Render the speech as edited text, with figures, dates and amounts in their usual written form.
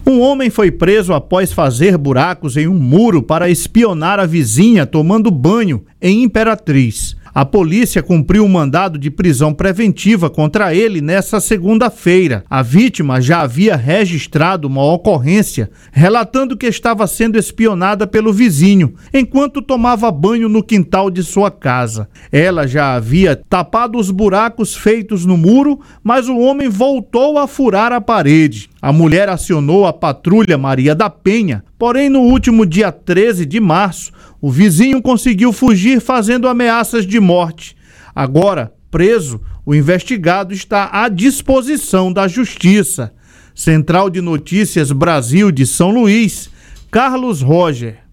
Um homem foi preso após fazer buracos em um muro para espionar a vizinha tomando banho em Imperatriz. A polícia cumpriu um mandado de prisão preventiva contra ele nesta segunda-feira. A vítima já havia registrado uma ocorrência relatando que estava sendo espionada pelo vizinho enquanto tomava banho no quintal de sua casa. Ela já havia tapado os buracos feitos no muro, mas o homem voltou a furar a parede. A mulher acionou a patrulha Maria da Penha, porém no último dia 13 de março, o vizinho conseguiu fugir fazendo ameaças de morte. Agora, preso, o investigado está à disposição da Justiça. Central de Notícias Brasil de São Luís, Carlos Roger.